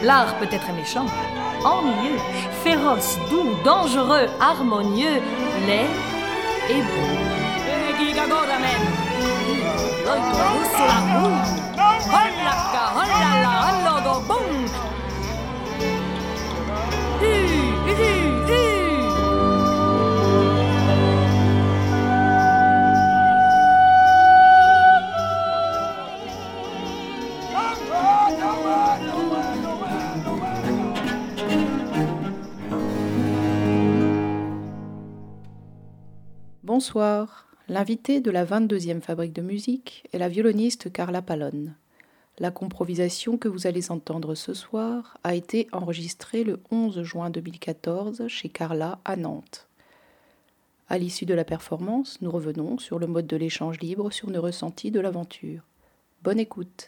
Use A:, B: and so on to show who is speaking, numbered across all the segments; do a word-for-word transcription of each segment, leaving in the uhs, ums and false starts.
A: L'art peut être méchant, ennuyeux, féroce, doux, dangereux, harmonieux, laid et beau.
B: Bonsoir. L'invitée de la vingt-deuxième Fabrique de musique est la violoniste Carla Pallone. La comprovisation que vous allez entendre ce soir a été enregistrée le onze juin deux mille quatorze chez Carla à Nantes. À l'issue de la performance, nous revenons sur le mode de l'échange libre sur nos ressentis de l'aventure. Bonne écoute.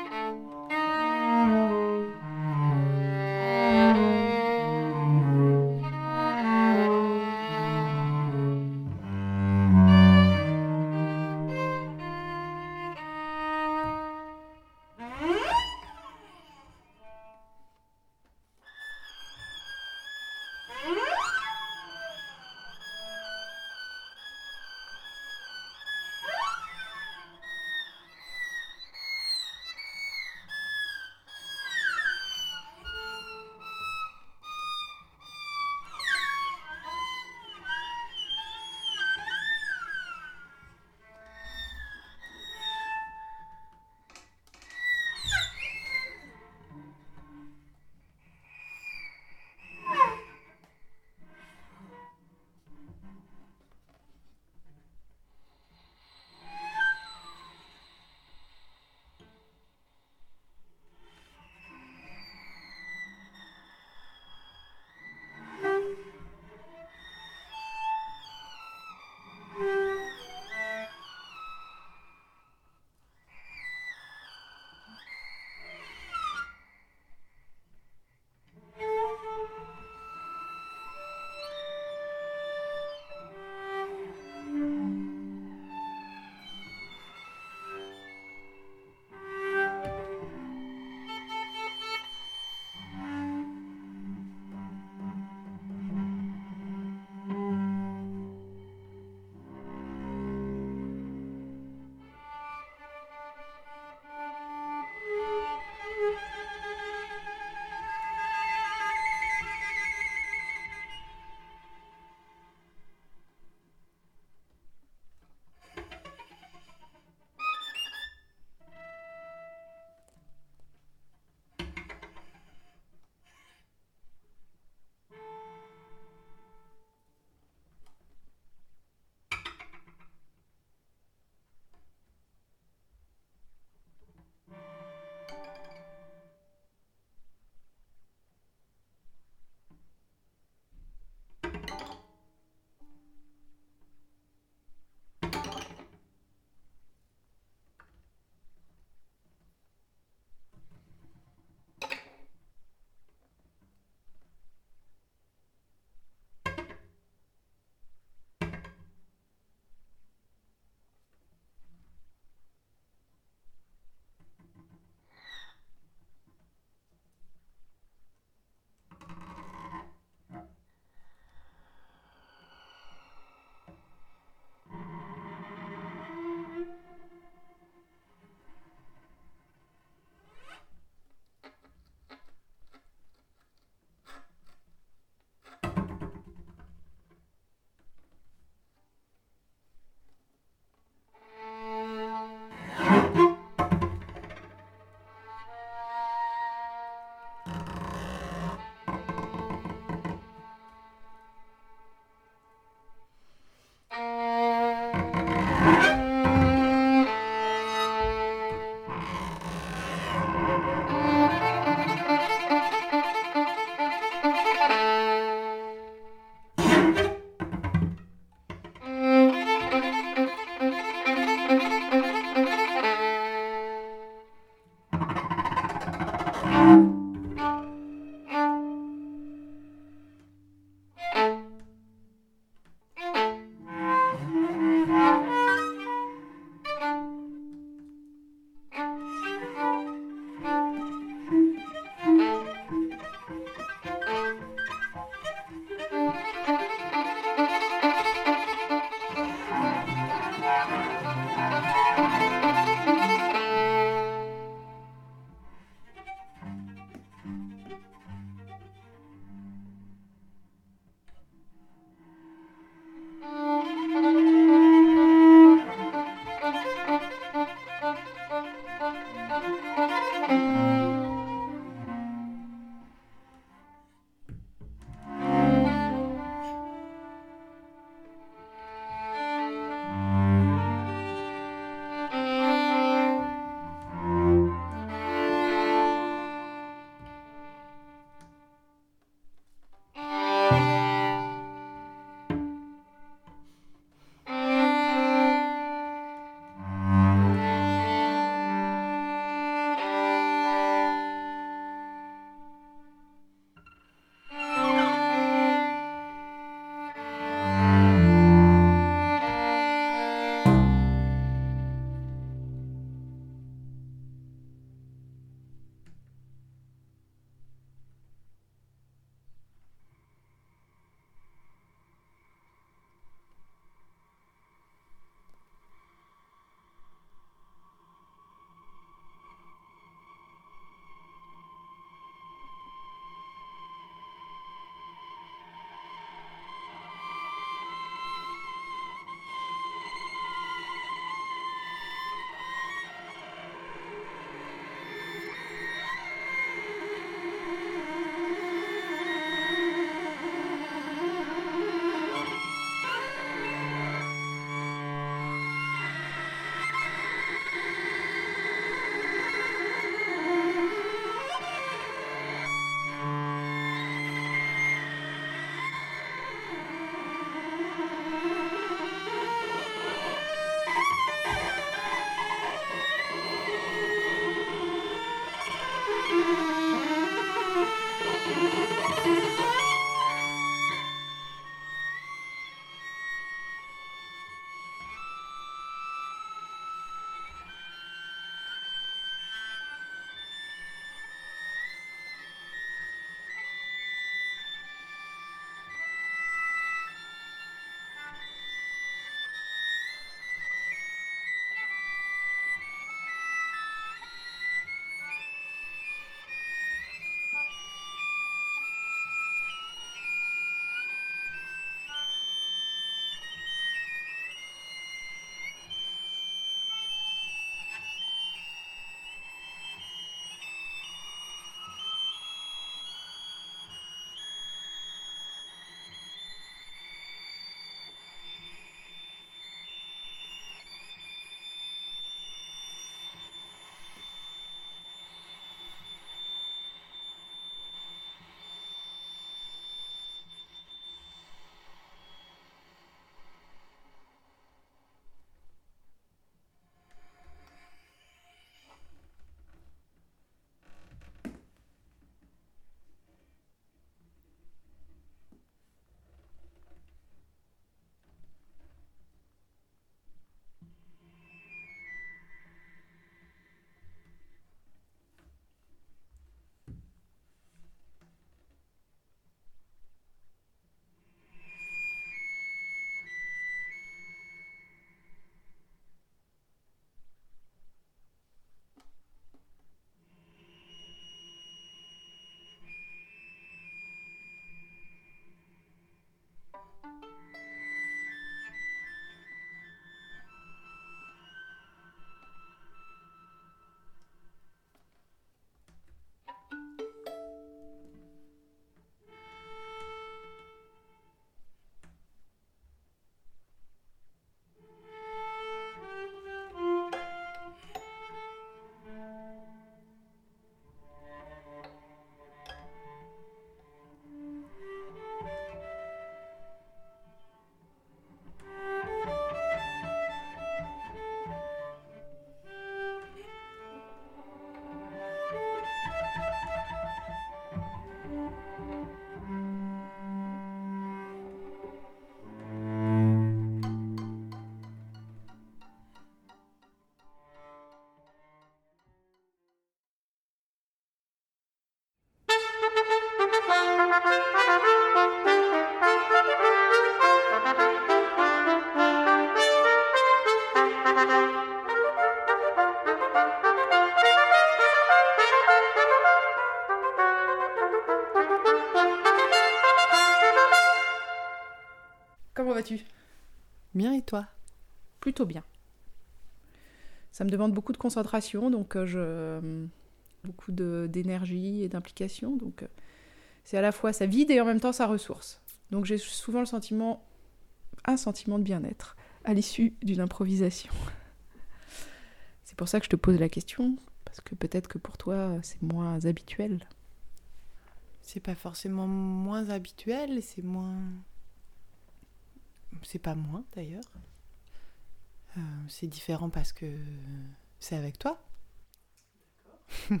B: Comment vas-tu ?
C: Bien, et toi ?
B: Plutôt bien. Ça me demande beaucoup de concentration, donc euh, je... beaucoup de... d'énergie et d'implication. Donc euh, c'est à la fois ça vide et en même temps ça ressource. Donc j'ai souvent le sentiment, un sentiment de bien-être à l'issue d'une improvisation. C'est pour ça que je te pose la question, parce que peut-être que pour toi c'est moins habituel.
C: C'est pas forcément moins habituel, c'est moins... C'est pas moins d'ailleurs. Euh, c'est différent parce que c'est avec toi. D'accord.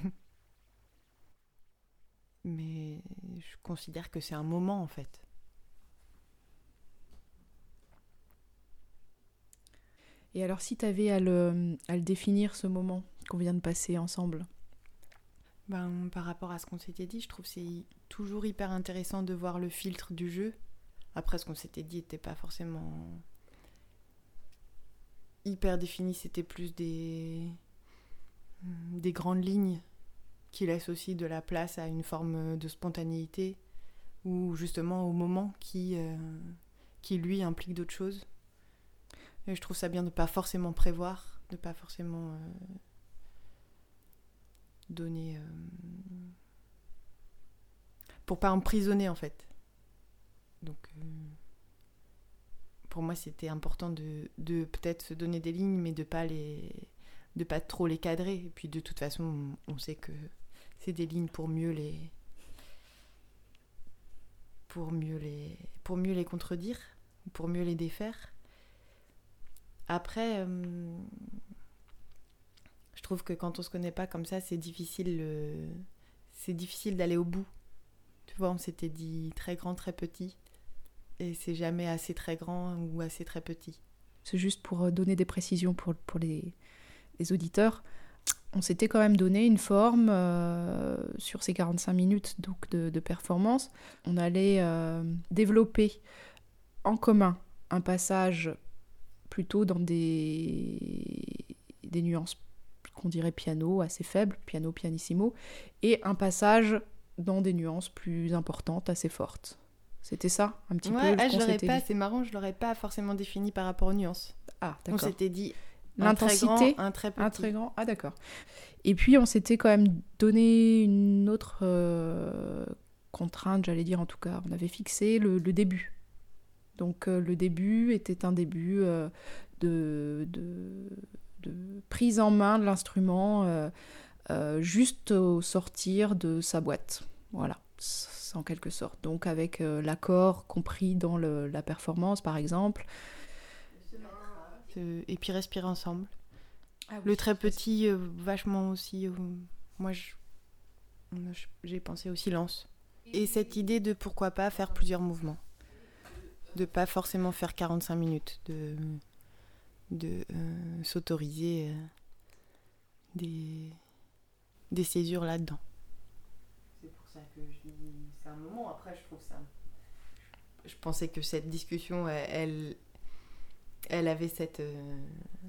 C: Mais je considère que c'est un moment en fait.
B: Et alors si tu avais à le, à le définir, ce moment qu'on vient de passer ensemble ?
C: Ben, par rapport à ce qu'on s'était dit, je trouve que c'est toujours hyper intéressant de voir le filtre du jeu. Après, ce qu'on s'était dit n'était pas forcément hyper défini, c'était plus des, des grandes lignes qui laissent aussi de la place à une forme de spontanéité ou justement au moment qui, euh, qui lui, implique d'autres choses. Et je trouve ça bien de ne pas forcément prévoir, de ne pas forcément euh, donner... Euh, pour pas emprisonner en fait. Donc, euh, pour moi, c'était important de, de peut-être se donner des lignes, mais de pas les, de pas trop les cadrer. Et puis, de toute façon, on sait que c'est des lignes pour mieux les, pour mieux les, pour mieux les contredire, pour mieux les défaire. Après, euh, je trouve que quand on se connaît pas comme ça, c'est difficile, euh, c'est difficile d'aller au bout. Tu vois, on s'était dit très grand, très petit. Et c'est jamais assez très grand ou assez très petit.
B: C'est juste pour donner des précisions pour, pour les, les auditeurs. On s'était quand même donné une forme euh, sur ces quarante-cinq minutes donc de, de performance. On allait euh, développer en commun un passage plutôt dans des, des nuances qu'on dirait piano, assez faibles, piano pianissimo, et un passage dans des nuances plus importantes, assez fortes. C'était ça, un petit
C: ouais,
B: peu
C: ah,
B: ce qu'on
C: je l'aurais
B: s'était
C: pas,
B: dit.
C: C'est marrant, je l'aurais pas forcément défini par rapport aux nuances.
B: Ah, d'accord.
C: On s'était dit
B: l'intensité,
C: un très grand, un très petit.
B: Un très grand, ah d'accord. Et puis on s'était quand même donné une autre euh, contrainte, j'allais dire en tout cas. On avait fixé le, le début. Donc euh, le début était un début euh, de, de, de prise en main de l'instrument euh, euh, juste au sortir de sa boîte. Voilà, en quelque sorte. Donc avec euh, l'accord compris dans le, la performance, par exemple.
C: Et puis respirer ensemble.
B: Ah oui,
C: le très petit, euh, vachement aussi. Euh, moi, je, j'ai pensé au silence. Et cette idée de pourquoi pas faire plusieurs mouvements. De pas forcément faire quarante-cinq minutes. De, de euh, s'autoriser euh, des, des césures là-dedans. C'est pour ça que je dis c'est un moment. Après, je trouve ça. Je pensais que cette discussion, elle, elle avait cette. Euh,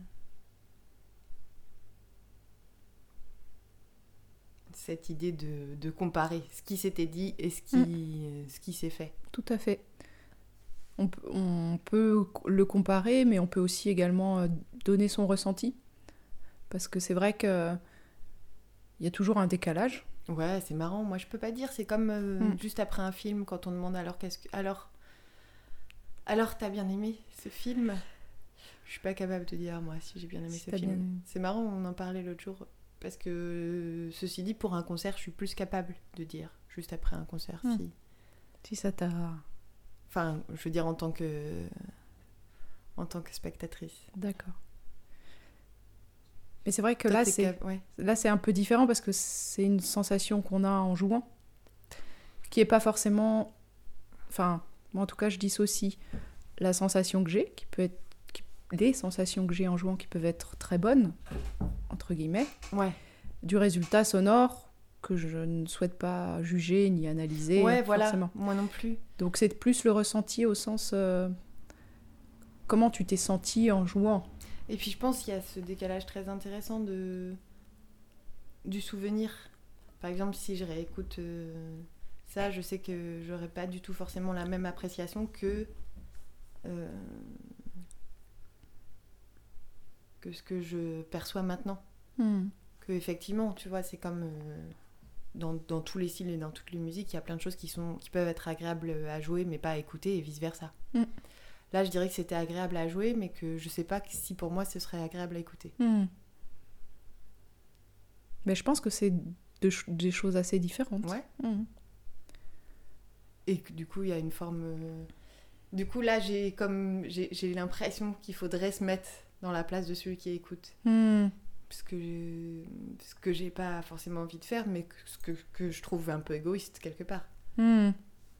C: cette idée de, de comparer ce qui s'était dit et ce qui, mmh. ce qui s'est fait.
B: Tout à fait. On peut, on peut le comparer, mais on peut aussi également donner son ressenti. Parce que c'est vrai qu'il y a toujours un décalage.
C: Ouais, c'est marrant. Moi, je peux pas dire. C'est comme euh, mmh. juste après un film, quand on demande alors qu'est-ce que... Alors, alors t'as bien aimé ce film ? Je suis pas capable de dire, moi, si j'ai bien aimé si ce film. Bien... C'est marrant, on en parlait l'autre jour. Parce que, ceci dit, pour un concert, je suis plus capable de dire, juste après un concert, mmh. si...
B: Si ça t'a...
C: Enfin, je veux dire en tant que, en tant que spectatrice.
B: D'accord. Mais c'est vrai que là c'est, cap- ouais. là, c'est un peu différent parce que c'est une sensation qu'on a en jouant, qui n'est pas forcément... Enfin, moi en tout cas, je dissocie la sensation que j'ai, qui peut être... Qui... les sensations que j'ai en jouant qui peuvent être très bonnes, entre guillemets,
C: ouais.
B: du résultat sonore que je ne souhaite pas juger ni analyser.
C: Ouais, voilà,
B: forcément.
C: moi non plus.
B: Donc c'est plus le ressenti au sens... Euh, comment tu t'es senti en jouant.
C: Et puis je pense qu'il y a ce décalage très intéressant de... du souvenir. Par exemple, si je réécoute euh, ça, je sais que j'aurais pas du tout forcément la même appréciation que... Euh, que ce que je perçois maintenant.
B: Hmm.
C: Que effectivement, tu vois, c'est comme euh, dans, dans tous les styles et dans toutes les musiques, il y a plein de choses qui, sont, qui peuvent être agréables à jouer mais pas à écouter et vice-versa.
B: Hmm.
C: Là, je dirais que c'était agréable à jouer mais que je sais pas si pour moi ce serait agréable à écouter.
B: Hmm. Mais je pense que c'est de, des choses assez différentes.
C: Ouais.
B: Hmm.
C: Et que, du coup, il y a une forme... Euh... Du coup, là, j'ai, comme, j'ai, j'ai l'impression qu'il faudrait se mettre dans la place de celui qui écoute.
B: Hmm.
C: Ce que, je... ce que j'ai pas forcément envie de faire, mais que, ce que, que je trouve un peu égoïste quelque part.
B: Hmm.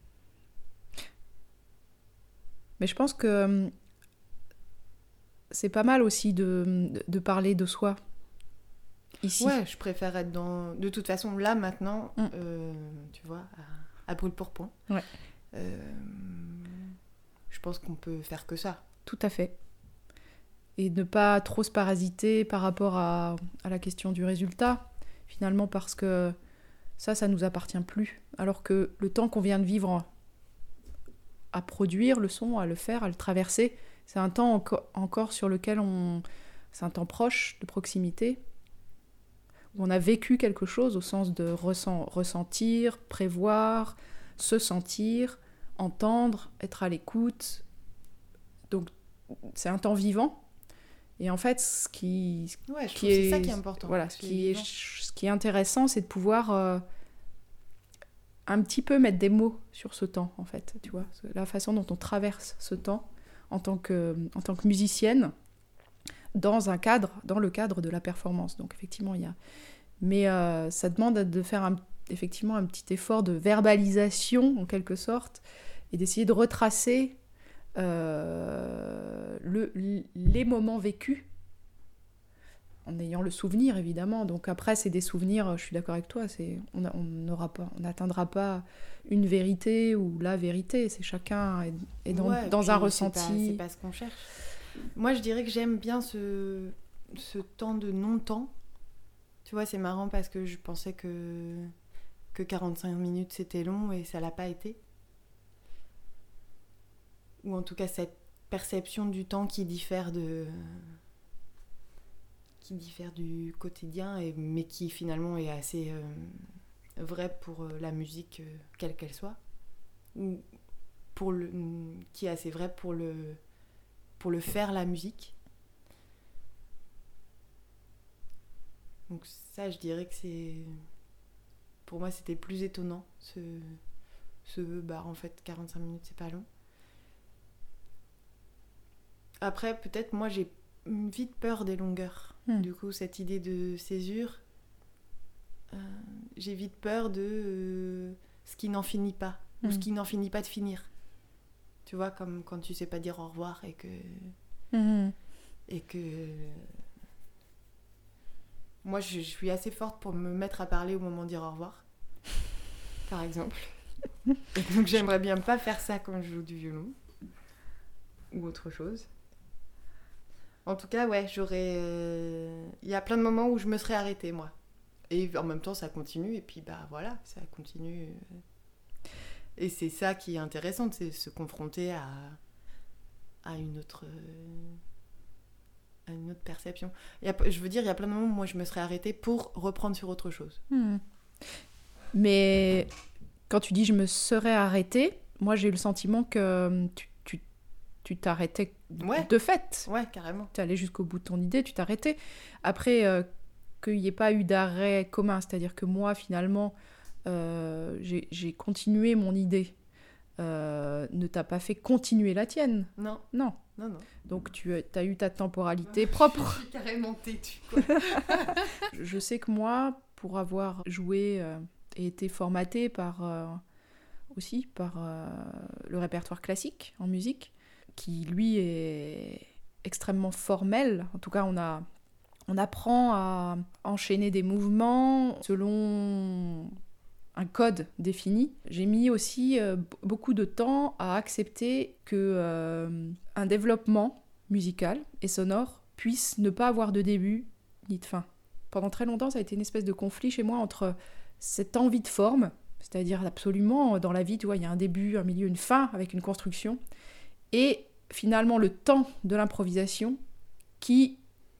B: Mais je pense que c'est pas mal aussi de, de parler de soi. Ici.
C: Ouais, je préfère être dans... De toute façon, là, maintenant,
B: mm.
C: euh, tu vois, à, à brûle pour point.
B: Ouais.
C: Euh, je pense qu'on peut faire que ça.
B: Tout à fait. Et ne pas trop se parasiter par rapport à, à la question du résultat, finalement, parce que ça, ça nous appartient plus. Alors que le temps qu'on vient de vivre à produire le son, à le faire, à le traverser, c'est un temps enco- encore sur lequel on... C'est un temps proche, de proximité, où on a vécu quelque chose au sens de ressent, ressentir, prévoir, se sentir, entendre, être à l'écoute. Donc, c'est un temps vivant. Et en fait, ce qui,
C: ouais, je
B: qui
C: trouve
B: est,
C: que c'est ça qui est important.
B: Voilà, ce qui est, ce qui est intéressant, c'est de pouvoir euh, un petit peu mettre des mots sur ce temps, en fait. Tu vois, la façon dont on traverse ce temps en tant que, en tant que musicienne, dans un cadre, dans le cadre de la performance. Donc effectivement, il y a... Mais euh, ça demande de faire un, effectivement un petit effort de verbalisation, en quelque sorte, et d'essayer de retracer euh, le, les moments vécus, en ayant le souvenir, évidemment. Donc après, c'est des souvenirs, je suis d'accord avec toi, c'est, on n'aura pas, on n'atteindra pas une vérité ou la vérité, c'est chacun est, est dans,
C: ouais,
B: dans un
C: c'est
B: ressenti.
C: Pas, c'est pas ce qu'on cherche. Moi, je dirais que j'aime bien ce, ce temps de non-temps. Tu vois, c'est marrant parce que je pensais que, que quarante-cinq minutes, c'était long et ça l'a pas été. Ou en tout cas, cette perception du temps qui diffère de... qui diffère du quotidien, et, mais qui finalement est assez euh, vraie pour euh, la musique, euh, quelle qu'elle soit. Ou pour le, qui est assez vraie pour le, pour le faire, la musique. Donc ça, je dirais que c'est... Pour moi, c'était plus étonnant, ce... ce bah, en fait, quarante-cinq minutes, c'est pas long. Après, peut-être, moi, j'ai vite peur des longueurs. Mmh. Du coup, cette idée de césure, euh, j'ai vite peur de euh, ce qui n'en finit pas, mmh. ou ce qui n'en finit pas de finir. Tu vois, comme quand tu sais pas dire au revoir et que... Mmh. Et que... Moi, je, je suis assez forte pour me mettre à parler au moment de dire au revoir, par exemple. Et donc, j'aimerais bien pas faire ça quand je joue du violon. Ou autre chose. En tout cas, ouais, j'aurais... Il euh... y a plein de moments où je me serais arrêtée, moi. Et en même temps, ça continue, et puis, bah, voilà, ça continue. Et c'est ça qui est intéressant, c'est se confronter à, à une autre... à une autre perception. Il y a, je veux dire, il y a plein de moments où moi, je me serais arrêtée pour reprendre sur autre chose.
B: Hmm. Mais quand tu dis « je me serais arrêtée », moi, j'ai eu le sentiment que tu tu t'arrêtais
C: ouais.
B: de fait.
C: Ouais, carrément.
B: Tu allais jusqu'au bout de ton idée, tu t'arrêtais. Après, euh, qu'il n'y ait pas eu d'arrêt commun, c'est-à-dire que moi, finalement, euh, j'ai, j'ai continué mon idée, euh, ne t'a pas fait continuer la tienne.
C: Non.
B: Non.
C: Non, non.
B: Donc, tu as eu ta temporalité propre.
C: Je suis carrément têtue, quoi.
B: Je sais que moi, pour avoir joué euh, et été formatée par, euh, aussi par euh, le répertoire classique en musique, qui lui est extrêmement formel. En tout cas, on a, on apprend à enchaîner des mouvements selon un code défini. J'ai mis aussi euh, beaucoup de temps à accepter que euh, un développement musical et sonore puisse ne pas avoir de début ni de fin. Pendant très longtemps, ça a été une espèce de conflit chez moi entre cette envie de forme, c'est-à-dire absolument dans la vie, tu vois, il y a un début, un milieu, une fin avec une construction, et finalement le temps de l'improvisation qui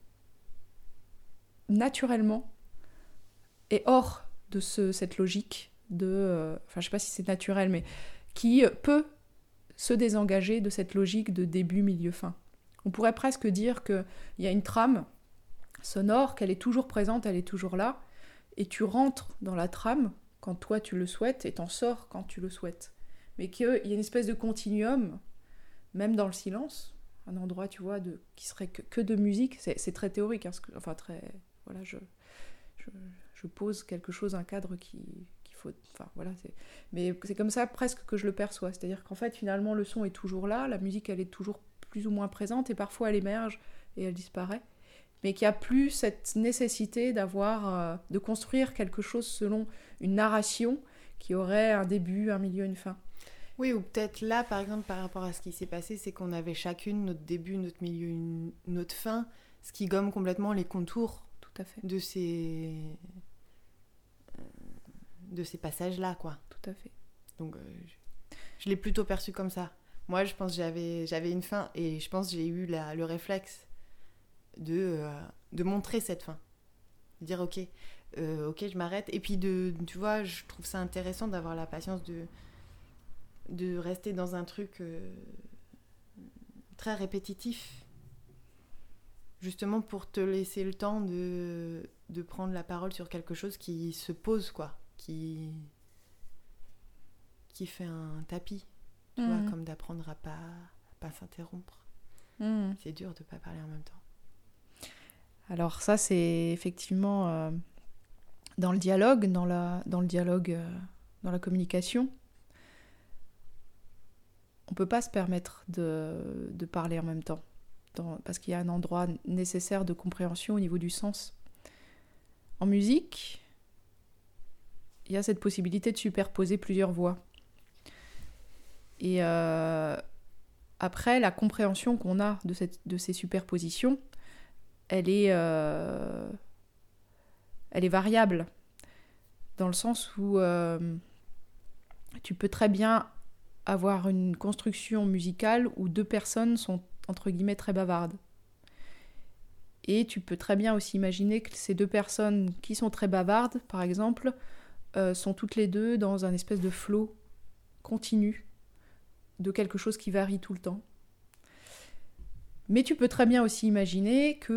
B: naturellement est hors de ce, cette logique de... Euh, enfin, je sais pas si c'est naturel, mais qui peut se désengager de cette logique de début, milieu, fin. On pourrait presque dire qu'il y a une trame sonore, qu'elle est toujours présente, elle est toujours là, et tu rentres dans la trame quand toi tu le souhaites, et t'en sors quand tu le souhaites. Mais qu'il y a une espèce de continuum, même dans le silence, un endroit, tu vois, de, qui serait que, que de musique, c'est, c'est très théorique, hein, que, enfin très... Voilà, je... je je pose quelque chose, un cadre qui, qu'il faut... Enfin, voilà, c'est... Mais c'est comme ça presque que je le perçois. C'est-à-dire qu'en fait, finalement, le son est toujours là, la musique, elle est toujours plus ou moins présente, et parfois, elle émerge et elle disparaît. Mais qu'il n'y a plus cette nécessité d'avoir... Euh, de construire quelque chose selon une narration qui aurait un début, un milieu, une fin.
C: Oui, ou peut-être là, par exemple, par rapport à ce qui s'est passé, c'est qu'on avait chacune notre début, notre milieu, une... notre fin, ce qui gomme complètement les contours
B: Tout à fait.
C: de ces... de ces passages-là, quoi.
B: Tout à fait.
C: Donc, euh, je, je l'ai plutôt perçu comme ça. Moi, je pense que j'avais, j'avais une fin, et je pense que j'ai eu la, le réflexe de, euh, de montrer cette fin. De dire, ok, euh, ok, je m'arrête. Et puis, de, tu vois, je trouve ça intéressant d'avoir la patience de, de rester dans un truc euh, très répétitif, justement pour te laisser le temps de, de prendre la parole sur quelque chose qui se pose, quoi. Qui, qui fait un tapis, tu mmh. vois, comme d'apprendre à pas, à pas s'interrompre. Mmh. C'est dur de pas parler en même temps.
B: Alors ça, c'est effectivement euh, dans le dialogue, dans, la, dans le dialogue, euh, dans la communication, on peut pas se permettre de, de parler en même temps, dans, parce qu'il y a un endroit nécessaire de compréhension au niveau du sens. En musique, il y a cette possibilité de superposer plusieurs voix. Et euh, après, la compréhension qu'on a de, cette, de ces superpositions, elle est, euh, elle est variable, dans le sens où euh, tu peux très bien avoir une construction musicale où deux personnes sont, entre guillemets, très bavardes. Et tu peux très bien aussi imaginer que ces deux personnes qui sont très bavardes, par exemple, Euh, sont toutes les deux dans un espèce de flow continu de quelque chose qui varie tout le temps. Mais tu peux très bien aussi imaginer que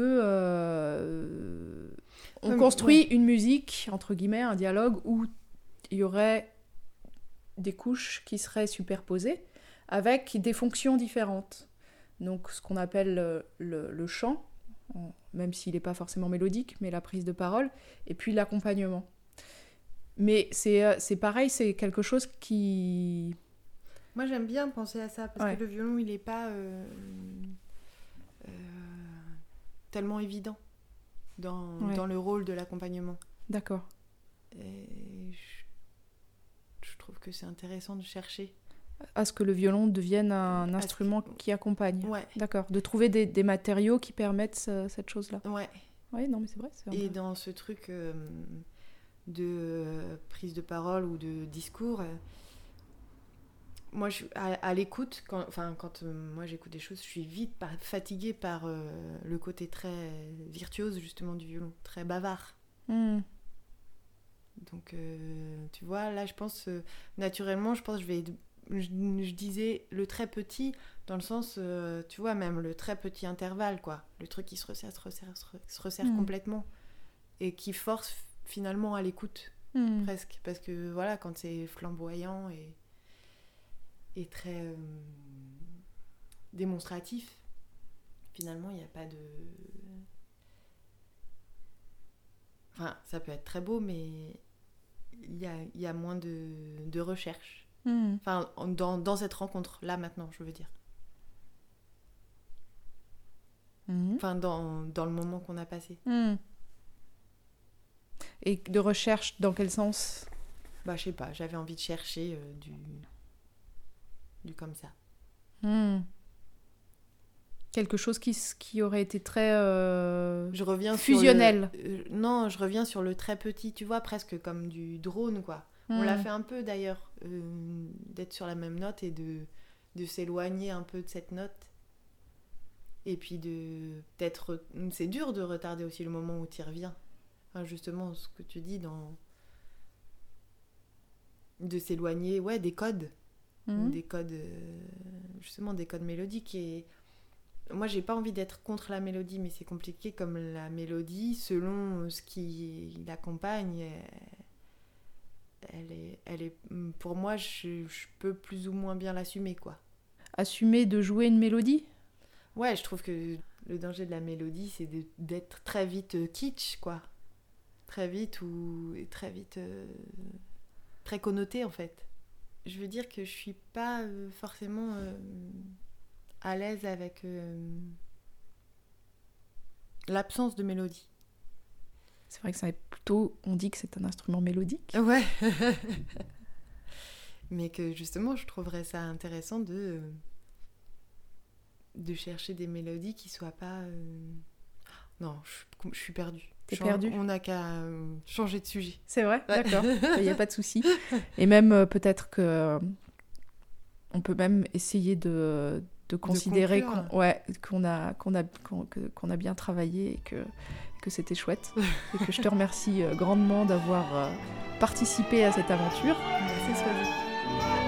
B: euh, on oui, construit ouais. une musique, entre guillemets, un dialogue où il y aurait des couches qui seraient superposées avec des fonctions différentes. Donc ce qu'on appelle le, le, le chant, même s'il n'est pas forcément mélodique, mais la prise de parole, et puis l'accompagnement. Mais c'est, c'est pareil, c'est quelque chose qui...
C: Moi, j'aime bien penser à ça, parce ouais. que le violon, il n'est pas euh, euh, tellement évident dans, ouais. dans le rôle de l'accompagnement.
B: D'accord.
C: Et je, je trouve que c'est intéressant de chercher.
B: À ce que le violon devienne un à instrument que... qui accompagne.
C: Ouais.
B: D'accord. De trouver des, des matériaux qui permettent ce, cette chose-là.
C: Ouais.
B: Oui, non, mais c'est vrai. C'est
C: Et dans ce truc... Euh, de prise de parole ou de discours, euh, moi je suis à, à l'écoute quand, enfin, quand euh, moi j'écoute des choses, je suis vite par, fatiguée par euh, le côté très virtuose justement du violon, très bavard. Mm. Donc euh, tu vois, là je pense euh, naturellement je pense je vais je, je disais le très petit dans le sens euh, tu vois, même le très petit intervalle, quoi, le truc qui se resserre se resserre se, se resserre mm. complètement et qui force finalement à l'écoute, mmh. presque, parce que voilà, quand c'est flamboyant et, et très euh, démonstratif, finalement il n'y a pas de... Enfin, ça peut être très beau, mais il y a, y a moins de, de recherche. Mmh. Enfin, dans, dans cette rencontre, là, maintenant, je veux dire. Mmh. Enfin, dans, dans le moment qu'on a passé.
B: Mmh. Et de recherche, dans quel sens ?
C: Bah, je sais pas, j'avais envie de chercher euh, du... du comme ça.
B: Mmh. Quelque chose qui, qui aurait été très euh,
C: je reviens
B: fusionnel.
C: Sur le... euh, non, je reviens sur le très petit, tu vois, presque comme du drone, quoi. Mmh. On l'a fait un peu, d'ailleurs, euh, d'être sur la même note et de, de s'éloigner un peu de cette note. Et puis de... d'être... C'est dur de retarder aussi le moment où tu y reviens. Enfin, justement, ce que tu dis dans... de s'éloigner, ouais, des codes. Mmh. Des codes... Euh, justement, des codes mélodiques et... Moi, j'ai pas envie d'être contre la mélodie, mais c'est compliqué comme la mélodie, selon ce qui l'accompagne, elle est, elle est, pour moi, je, je peux plus ou moins bien l'assumer, quoi.
B: Assumer de jouer une mélodie ?
C: Ouais, je trouve que le danger de la mélodie, c'est de, d'être très vite kitsch, quoi. Très vite ou très vite... Euh, très connoté, en fait. Je veux dire que je suis pas euh, forcément... Euh, à l'aise avec euh, l'absence de mélodie.
B: C'est vrai que ça est plutôt... On dit que c'est un instrument mélodique.
C: Ouais. Mais que justement, je trouverais ça intéressant de, de chercher des mélodies qui soient pas... Euh... Non, je, je suis perdue.
B: T'es
C: Change...
B: perdue ?
C: On n'a qu'à euh, changer de sujet.
B: C'est vrai ? D'accord. Il n'y a pas de souci. Et même euh, peut-être que... On peut même essayer de... de considérer
C: de
B: qu'on, ouais, qu'on, a, qu'on, a, qu'on, que, qu'on a bien travaillé et que, que c'était chouette. Et que je te remercie grandement d'avoir participé à cette aventure.
C: Merci, Swazik.